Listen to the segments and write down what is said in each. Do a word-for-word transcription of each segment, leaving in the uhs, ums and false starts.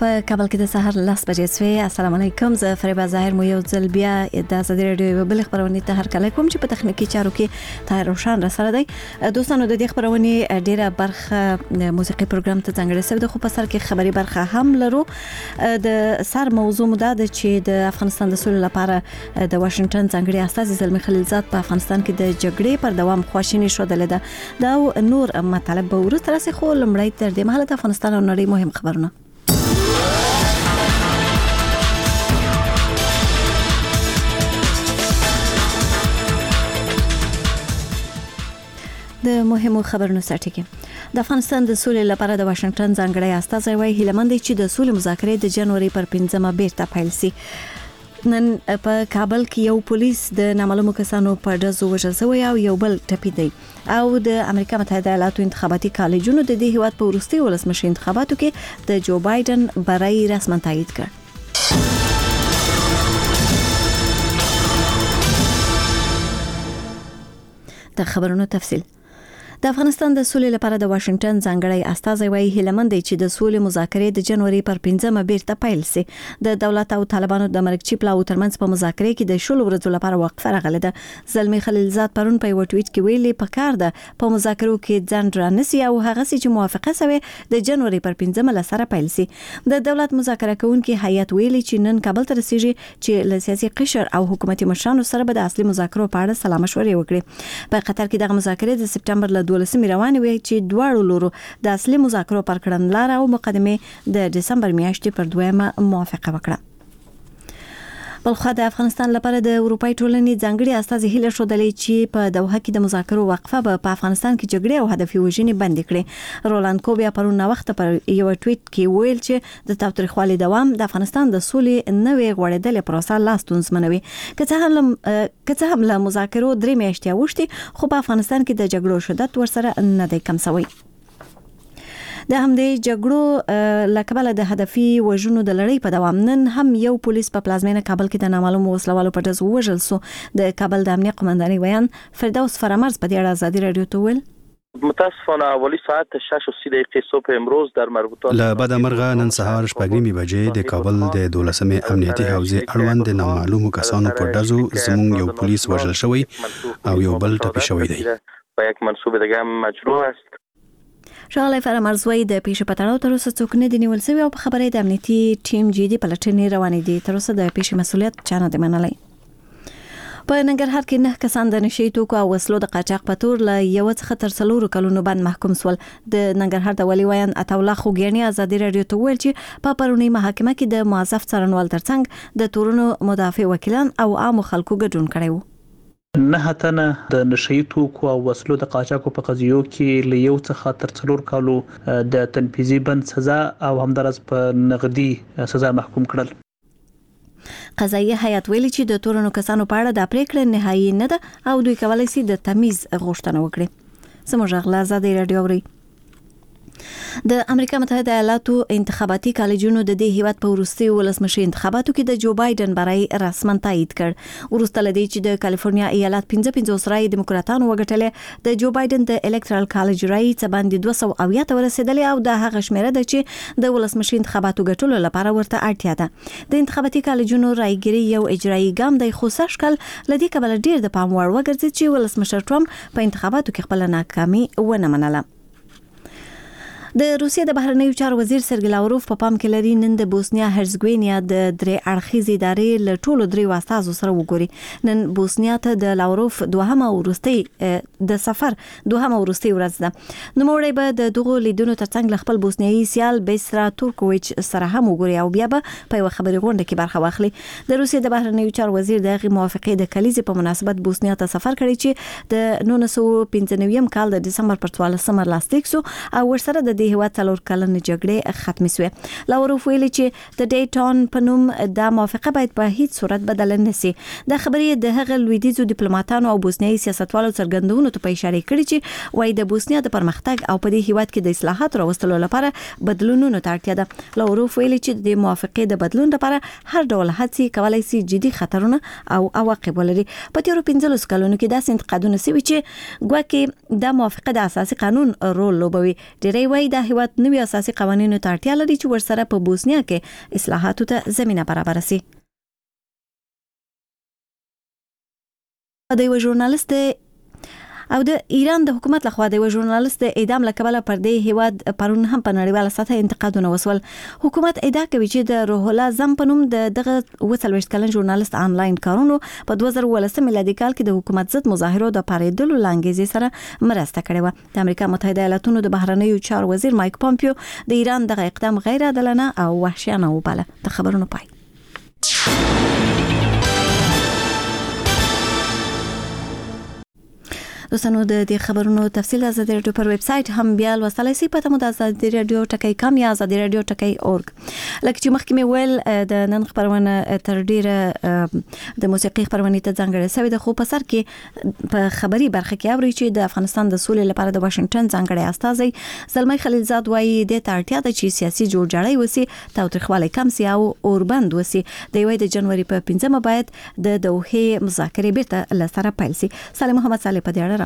په کابل کې د سهار لس بجې سوي. السلام علیکم، زه فریبا ظاهر مو یو ځل بیا د ازادي راډیو بل خبرونه ته هر کله کوم چې په تخنیکی چارو کې طاهر روشن را سره دی. دوستانو د دې خبرونه ډیره برخه موسیقي پروګرام ته څنګه رسېده، خو په سر کې خبري برخه هم لرو. د سر موضوع مو ده چې د افغانستان د سولې لپاره د واشنگټن ځانګړي استازي زلمي خلیلزاد په افغانستان کې د جګړې پر دوام خواشینی شودل ده. دا نور مطلب به ورته راسي، خو لمړی تر دې مهاله د افغانستان او نړۍ مهم خبرونه. د مهمو خبرونو سرټکی. د افغانستان د سولې لپاره د واشنگټن ځانګړي استازی وایي هیلمند چې د سولې مذاکرې د جنوري پر پنځمه بیرته پیل شي. نن په کابل کې یو پولیس د نامعلومو کسانو په ډزو وژل شوی او یو بل ټپي دی. او د امریکا متحده ایالاتو انتخاباتي کالجونو د دې هیواد په وروستي ولسمشي انتخاباتو کې د جو بایدن برای رسما تایید کړ. د خبرونو تفصیل. د افغانستان د سولې لپاره د واشنگټن ځانګړي استازی وایي هیلمند چې د سولې مذاکرې د جنوري پر پنځمه بیرته پیل شي. د دولت او طالبانو د مرکزي پلاو ترمنځ په مذاکرې کې د شلو ورځو لپاره وقفه راغله ده. زلمي خلیلزاد پرون په یو ټویټ کې ویلي په کار ده په مذاکرو کې ځان رانسي او هغه چې موافقه شوه د جنوري پر پنځمه لسره پیل شي. د دولت مذاکره کوونکي هیئت ویلي چې نن کابل ته رسیږي چې له سیاسي قشر او حکومتي مشرانو سره به د اصلي مذاکرو په اړه سلا مشورې وکړي. په قطر کې دغه مذاکرې د سپټمبر له دولسمې روانې وي چې دواړو لورو د اصلي مذاکرو پر کړنلاره او مقدمه د دسمبر میاشتې پر دویمه موافقه وکړه. بلخو د افغانستان لپاره د اروپای ټولنې ځانګړي استازي هیله شودلې چې په دوحه کې د مذاکرو وقفه به په افغانستان کې جګړې او هدفي وژنې بند کړي. رولاند کوبیا پرون وخت پر یو ټویټ کې ویل چې د تاوتریخوالي دوام د افغانستان د سولې نوې غوړېدلې پروسه لاستونز منوي. که څه هم که څه هم له مذاکرو درې میاشتې اوښتي، خو په افغانستان کې د جګړو شدت ورسره نه دی کم شوی. د همدې جګړو لکبل د هدفي وژنو د لړۍ په دوام نن هم یو پولیس په پلازمینه کابل کې د نامعلومو وسلوالو په ډز وژل شو. د کابل د امنیت قومندانۍ ویان فردوس فرامرز په دې اړه ازادي راډیو ته ویل متاسفانه اولی ساعت شش و سی دقیقه صبح امروز در مربوطات له بعد مرغه نن سهار شپږ بجې د کابل د دولسمې امنیتي حوزې اړوند د نامعلومو کسانو په ډزو زموږ یو پولیس وژل شوی او یو بل ټپي شوی دی. و یک منصوب دیگه هم مجروح است. شغله فرامرز وایي د پیښې په تړاو تر اوسه څوک نه دی نیول شوی او په خبرې د امنیتي ټیم جدي پلټنې روانې دي. تر اوسه د پیښې مسؤلیت چا نه دی منلی. په ننګرهار کې نه کسان د نشي توکو او وسلو د قاچاق په تور له یو څخه تر څلورو کلونو باندې محکوم شول. د ننګرهار د ولي ویان عطاالله خوګیاني ازادي راډیو ته ویل چې په پرونی محاکمه کې د موظف څارنوال ترڅنګ د تورونو مدافع وکیلان او عام خلکو ګډون کړي وو. نه تنه د نشئی توکو او وسلو د قاچاقو په قضیو کې له یو څخه تر څلور کالو د تنفیذي بند سزا او همدارس په نغدي سزا محکوم کړل. قضایي هیئت ویلي چې د تورنو کسانو په اړه د پریکړې نهایی نه ده او دوی کولای شي د تمیز غوښتنه وکړي. زموږ غلا ازادي راډیو اوري. د امریکا متحده ایالاتو انتخاباتي کالجونو د دې هیواد په وروستي ولسمشي انتخاباتو کې د جو بایدن برای رسما تایید کړ. ورسته لدی چې د کالیفورنیا ایالت پنځه پنځوس رای دیموکراتانو وګټلې، د جو بایدن د الکترال کالج رای څخه باندې دوه سوه اویا ته ورسېدلې او د هغه شمیره ده چې د ولسمشي انتخاباتو ګټلو لپاره ورته اړتیا ده. د انتخاباتي کالجونو رایګری یو اجرایي ګام دی، خو سشکل لدی کبل ډیر د پام وړ وګرځي چې ولسمشر ټرمپ په انتخاباتو کې خپل ناکامي ونه منله. د روسیې د بهرنیو چارو وزیر سرګی لاوروف په پام کې لري نن د بوسنیا هرزګوینیا د درې اړخیزې ادارې له ټولو درې واسطو سره وګوري. نن بوسنیا ته د لاوروف دوهمه ورستي د سفر دوهمه ورستي ورځ ده. نو موږ به د دغه لیدونو ترڅنګ خپل بوسنیایي سیال بیسرا تورکوویچ سره هم وګوري او بیا به په یو خبري غونډه کې برخه واخلي. د روسیې د بهرنیو چارو وزیر دغه موافقه د کلیزې په مناسبت بوسنیا ته سفر کړی چې د نولس سوه پنځه نوي کال د دسمبر پر څوارلسمه لاسلیک شو او ورسره د د هیواد څلور کلنې جګړې ختمې شوې. لاوروف ویلي چې د ډیټون په نوم د موافقه باید په هیڅ صورت بدل نه شي. د خبرې د هغه لویدیځو ډیپلوماټانو او بوسنیایي سیاستوالو څرګندونو ته په اشاره کړې چې وایي د بوسنیا د پرمختګ او په دې هیواد کې د اصلاحاتو راوستلو لپاره بدلونونو ته اړتیا ده. لاوروف ویلي چې د موافقې د بدلون لپاره هر ډول هڅې کولای شي جدي خطرونه او عواقب ولري. په تیرو پنځلسو کلونو کې داسې انتقادونه شوي چې ګواکې د موافقه د اساسي قانون رول لوبوي. ډېری وایي دا هیواد نوي اساسي قوانینو ته اړتیا لري چې ورسره په بوسنیا کې اصلاحاتو ته زمينه برابر شي. د یو ژورنالیست او د ایران د حکومت لخوا د یو ژورنالیست اعدام لکبله پر دې هیواد پرون هم په نړیواله سطح انتقادونه وسول. حکومت ادعا کوي چې د روح الله زم په نوم د دغه وسلويشت کلن ژورنالیست آنلاین کارونو په دوه زره ولس میلادي کال کې د حکومت ضد مظاهرو د پاریدلو لانګیزې سره مرسته کړې و. د امریکا متحده ایالاتونو د بهرنیو چارو وزیر مایک پامپیو د ایران دغه اقدام غیر عادلانه او وحشیانه وباله. د خبرونو پای. دوستانو د دې خبرونو تفصیل آزادي رادیو پر ویب سټ هم بیا لوستلای شئ. پته مو د آزادي رادیو ټکی کام یا آزادي رادیو ټکی اورګ. لکه چې مخکې مې ویل د نن خبرونه تر ډیره د موسیقي خبرونه ته ځانګړې شوې ده، خو په سر کې په خبري برخه کې اوري چې د افغانستان د سولې لپاره د واشنگټن ځانګړی استازی زلمی خلیلزاد وایي د اړتیا ده چې سیاسي جوړجاړی وسی، تاوتریخوالی کم سي او اوربند وسی. د یوې د جنوري په پنځمه باید د دوحې مذاکرې بیرته لسره پیل سي. سالم محمد صالح په دې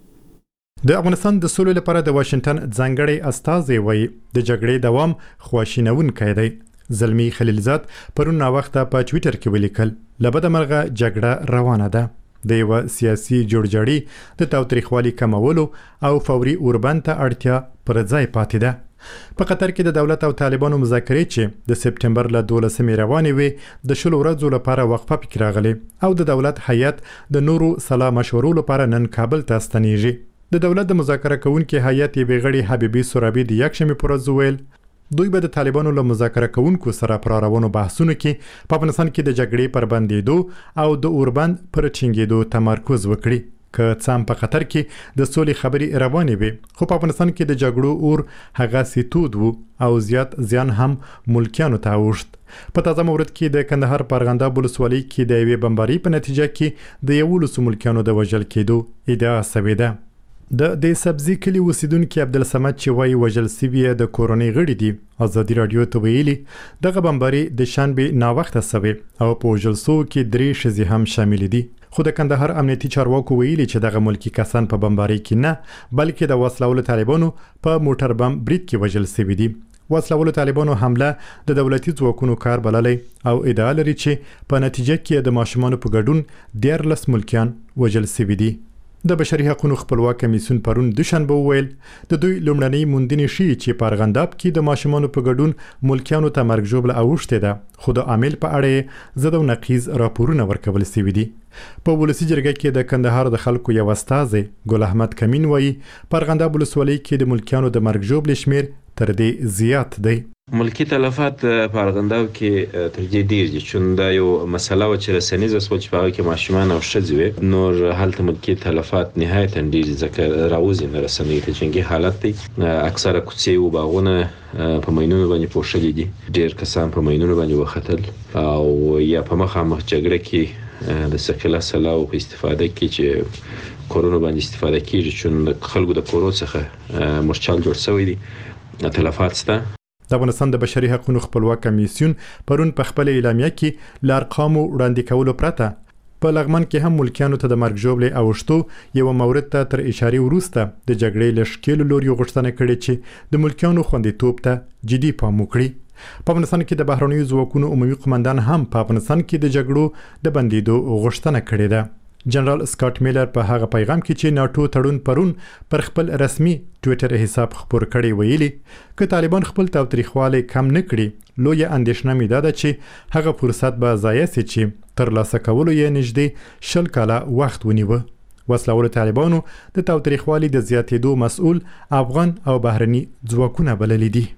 د افغانستان د سولې لپاره د واشنگټن ځانګړی استازی وایي د جګړې دوام خواشینونکی دی. زلمی خلیلزاد پرون نا وخته په ټوئیټر کې ولیکل لبد مرغه جګړه روانه ده. د یو سیاسي جوړجاړي د تاوتریخوالي کمولو او فوري اوربند ته اړتیا پر ځای پاتې ده. په قطر کې د دولت او طالبانو مذاکرې چې د سپټمبر له دولسمې روانې وي د شلو ورځو لپاره وقفه پکې راغلي او د دولت هیئت د نورو سلا مشورو لپاره نن کابل ته ستنیږي. د دولت د مذاکره کوونکي هیئت یې غړي حبیبي سورابي د یکشنبه پر ورځ ویل دوی به د طالبانو له مذاکره کوونکو سره پر روانو بحثونو کې په افغانستان کې د جګړې پر بندېدو او د اوربند پر ټینګېدو تمرکز وکړي. که څام په قطر کې د سولې خبري روانې وي، خو په افغانستان کې د جګړو اور هغه سیتود وو او زیات زیان هم ملکیانو ته اوښت. په تازه مورد کې د کندهار پرغنده ولسوالۍ کې د یوې بمبارۍ په نتیجه کې د یولسو ملکیانو د وژل کېدو ادعا شوې ده. د د سبزی کلی اوسیدونکو عبدالصمد چې وایي وژل شوی د کورونی غړي دي آزادي رادیو ته ویلي دغه بمباري د شنبه نا وخته شوی او په وژل سو کې درې شذي هم شامل دي. خو د کندهار امنیتي چارواکو ویلي چې دغه ملکی کسان په بمباري کې نه بلکې د وسلوال طالبانو په موټر بم برید کې وژل شوی دي. وسلوال طالبانو حمله د دولتي ځواکونو کار بللی او ادعا لري چې په نتیجه کې د ماشومانو په ګډون دیارلس ملکیان وژل شوي دي. د بشري حقوقو خپلواک کمیسیون پرون دوشنبه ویل د دوی لومړنۍ موندنې شي چې په ارغنداب کې د ماشومانو په ګډون ملکیانو ته مرګ ژوبله اوښتې ده، خو د عامل په اړه زده او نقیض راپورونه ورکول شوي دي. په ولسي جرګه کې د کندهار د خلکو یو استازی ګل احمد کمین وایي په ارغنداب ولسوالۍ کې د ملکیانو د مرګ ژوبلې شمیر تر دې زیات دی. ملکی تلفات په ارغنداب کې تر دې ډیر دي چې دا یو مسله و چې رسنیزه سول چې په هغه کې ماشومان او ښځې وي، نور هلته ملکی تلفات نهایت ډیر ځکه راوځي نه رسنۍ ته جنګي حالت دی. اکثره کوڅې او باغونه په ماینونو باندې پوښلي دي، ډیر کسان په ماینونو باندې وختل او یا په مخامخ جګړه کې د ثقيله سلاو په استفاده کې چې کورونو باندې استفاده کیږي چې خلکو د کورو څخه مرچال جوړ شوی دي. تلفات سته. د افغانستان د بشري حقوقو خپلواک کمیسیون پرون په خپل اعلامیه کې لارقامو وړاندې کولو پرته په لغمان کې هم ملکیانو ته د مرګ ژوبلې اوښتو یو مورد ته تر اشارې وروسته د جګړې له ښکېلو لوري غوښتنه کړې چې د ملکیانو خوندیتوب ته جدي پام وکړي. په افغانستان کې د بهرنیو ځواکونو عمومي قومندان هم په افغانستان کې د جګړو د بندیدو غوښتنه کړې ده. جنرال سکاٹ میلر په هغه پیغام کې چې ناتو تړون پرون پر خپل رسمي ټوئیټر حساب خبر کړی ویلي ک طالبان خپل تاوتریخوالی کم نه کړي لوی اندیشنه مې ده چې هغه فرصت به ضایع سي چې تر لاسه کولو یې نږدې شل کاله وخت ونیوه. وسلوال طالبانو د تاوتریخوالی د زیاتېدو مسؤل افغان او بهرني ځواکونه بللي دي.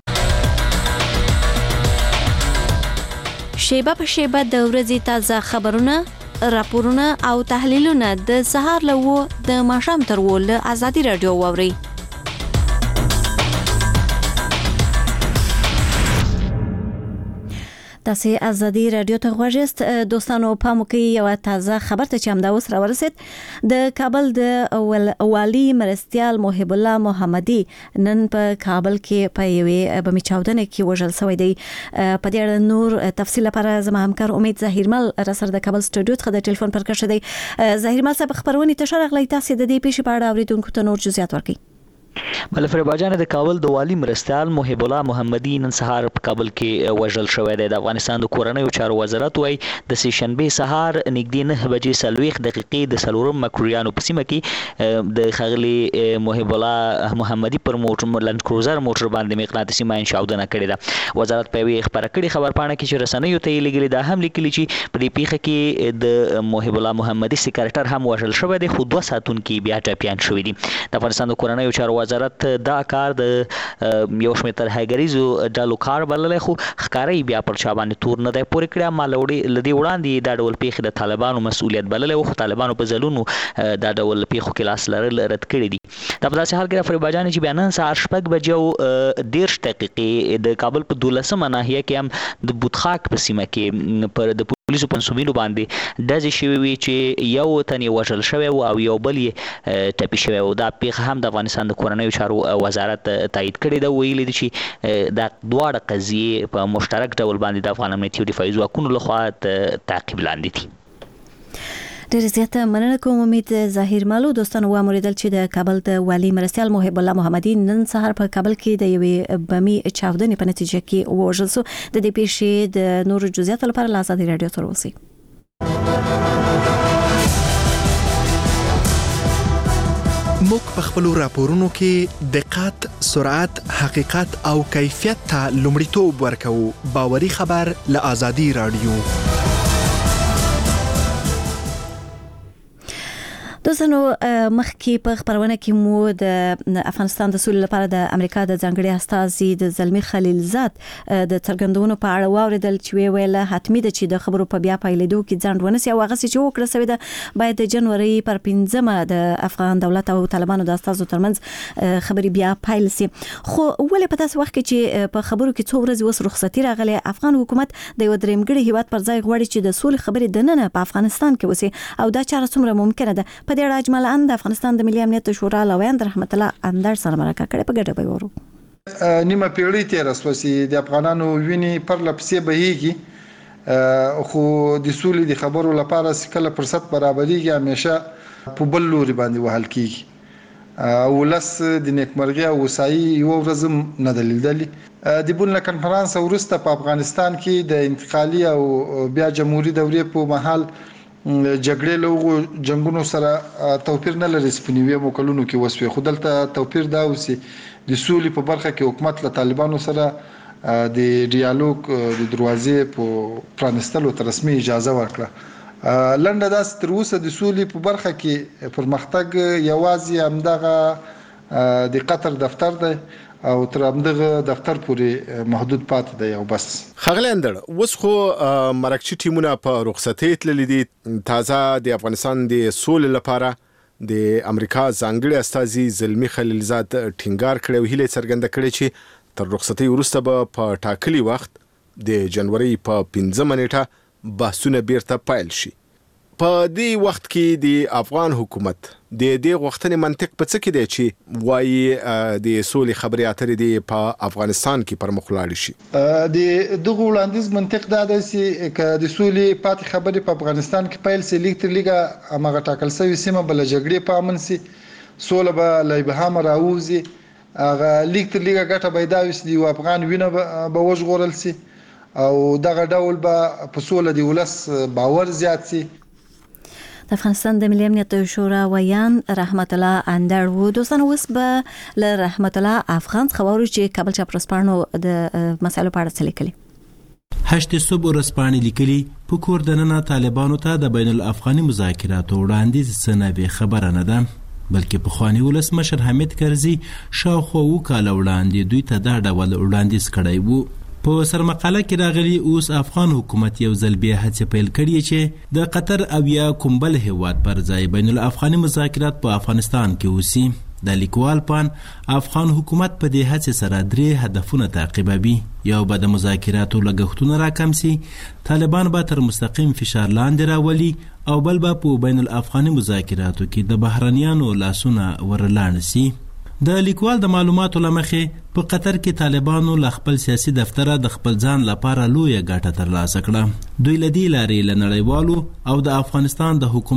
شیبه په شیبه د ورځې تازه خبرونه، راپورونه او تحلیلونه د سهار له و د ماښام تر و له آزادي رادیو واوري. تاسو آزادي رادیو ته غواړئ دوستانو پام وکړئ یو تازه خبر ته چې همدا اوس راورسید. د کابل د والي مرستیال محب الله محمدي نن په کابل کې په یوې بمي چاودنه کې وژل شوی دی. په دې اړه نور تفصیل لپاره زما همکار امید ظاهرمل را سره د کابل سټوډیو څخه د ټلیفون پر کښ دی. ظاهرمل صاحب خبرونه ته شرغلی تاسو د دې پیښې په اړه اوریدونکو ته نور جزئیات ورکړئ. ملفر باجان د کابل د والی مرستیال محب الله محمدي نن سهار په کابل کې وژل شوی دی. د افغانستان د کورنیو چارو وزارت وایي د سه شنبه سهار نږدې نه بجې څلوېښت دقیقې د څلورم مکروریانو په سیمه کې د ښاغلي محب الله محمدي پر موټر لند کروزر موټر باندې مقناطیسي ماین چاودنه کړې ده. وزارت په یوې خبره کړې خبرپاڼه کې چې رسنیو ته یې لیږلي دا هم لیکلي چې په دې پیښه کې د محب الله محمدي سکرټر هم وژل شوی دی، خو دوه ساعتونکي بیا ټپیان شوي دي. د افغانستان د کورنیو چارو وزارت دا کار د یو شمېر ترهګریزو ډلو کار بللی، خو ښکاره بیا پر چا باندې تور نه دی پورې کړی. ما له دې وړاندې دا ډول پیښې د طالبانو مسؤلیت بللی و، خو طالبانو په ځلونو دا ډول پیښو کې لاس لرل رد کړي دي. دا په داسې حال کې د فریباجان چې بیا نن سهار شپږ بجې او دېرش دقیقې د کابل په دولسمه ناحیه کې هم د بوتخاک په سیمه کې پر د پولیسو په منسوبینو باندې ډزې شوې وي چې یو تن یې وژل شوی و او یو بل یې ټپي شوی و. دا پیښه هم د افغانستان د کورنیو چارو وزارت تایید کړې ده. ویلي دي چې دا دواړه قضیې په مشترک ډول باندې د افغان امنیتي او دفاعي ځواکونو لخوا تعقیب لاندې دي. ډېر زیاته مننه کوم. امید ظاهر مالو دوستانو واوریدل چې د کابل د والی مرستیال محب الله محمدي نن سهار په کابل کې د یوې بمي چاودنې په نتیجه کې ووژل شو. د دې پیښې د نورو جزئیاتو لپاره له ازادي راډیو سره اوسئ. موږ په خپلو راپورونو کې دقت، سرعت، حقیقت او کیفیت ته لومړیتوب ورکوو. باوري خبر له ازادي راډیو. دوستانو مخکې په خبرونه کې مو د افغانستان د سولې لپاره د امریکا د ځانګړي استازي د زلمي خلیلزاد د څرګندونو په اړه واوریدل چې ویل حتمی ده چې د خبرو په بیا پایلیدو کې ځان ونیسي او هغه چې وکړه سوی ده باید د جنوري پر پنځمه د افغان دولت او طالبانو د استازو ترمنځ خبري بیا پایل سي. خو ولې په تاسو وخت کې چې په خبرو کې څو ورځې وس رخصتي راغلي افغان حکومت د یو درېمګړي هیواد پر ځای غواړي چې د سولې خبرې د نن په افغانستان کې وسی او دا چاره څومره ممکنه ده؟ په دې اړه اجمالا د افغانستان د ملي امنیت شورا لویاند رحمت الله اندر سره مرکه کړې په ګډه به ورو. نیمه پیړۍ تیره شوه چې د افغانانو وینې پر لپسې بهیږي، خو د سولې د خبرو لپاره کله فرصت برابرېږي همیشه په بل لوري باندې وهل کېږي. ولس د نیکمرغۍ او هوسایي یوه ورځ هم نه ده لیدلې. د بون له کنفرانس وروسته په افغانستان کې د انتقالي او بیا جمهوري دورې په مهال جګړې له جنگونو سره توپیر نه لري. سپنیوي موکلونو کې وسوي، خو دلته توپیر دا وسی د سولې په برخه کې حکومت له طالبانو سره د ډیالوګ د دروازې په پرانستلو ته رسمي اجازه ورکړه. لنډه داس تر اوسه د سولې په برخه کې پرمختګ یوازې همدغه د قطر دفتر دی او تر همدغه دفتر پورې محدود پاتې دی او بس. خغلی اندر اوس خو مرکچي ټیمونه په رخصتۍ تللي دي. تازه د افغانستان د سولې لپاره د امریکا ځانګړي استازي زلمي خلیلزاد ټینګار کړی او هیله څرګنده کړې چې تر رخصتۍ وروسته به په ټاکلي وخت د جنوري په پنځمه نیټه بحثونه بیرته پیل شي. په دې وخت کې د افغان حکومت د دې غوښتنې منطق په څه کې دی چې وایي د سولې خبرې اترې دی په افغانستان کې پر مخ لاړې شي؟ د دغه وړاندیز منطق دا دی چې که د سولې پاتې خبرې په افغانستان کې پیل سي لیک تر لیګه هماغه ټاکل شوې سیمه بل جګړې په امن سي، سوله به له ابهامه راوځي، هغه لیک تر لیګه ګټه به دا وي چې د افغان وینه به وژغورل سي او دغه ډول به په سوله د ولس باور زیات سي. د افغانستان د ملي امنیت شورا ویان رحمت الله اندر و. دوستانو اوس به له رحمت الله افغان خبرو چې کابل چاپرسپانو د مسایلو په اړه څه لیکلي. هشت صبح ورځپاڼې لیکلي په کور دننه طالبانو ته د بین الافغاني مذاکراتو وړاندیز څه نه بې خبره نه ده، بلکې پخواني ولسمشر حامد کرزي شاوخوا اووه کاله وړاندې دوی ته دا ډول وړاندیز کړی و. په سرمقاله کې راغلي اوس افغان حکومت یو ځل بیا هڅې پیل کړي چې د قطر او یا کوم بل هیواد پر ځای بین الافغاني مذاکرات په افغانستان کې وسی. د لیکوال پان افغان حکومت په دې هڅې سره درې هدفونه تعقیبوي. یو به د مذاکراتو لګښتونه راکم سي، طالبان به تر مستقیم فشار لاندې راولي، او بل به په بین الافغاني مذاکراتو کې د بهرنیانو لاسونه ورلاړ سي. د لیکوال د معلوماتو لمخې په قطر کې طالبانو له خپل سیاسي دفتره د خپل ځان لپاره لویه ګټه ترلاسه کړه. دوی له دې لارې له نړیوالو او د افغانستان د حکومت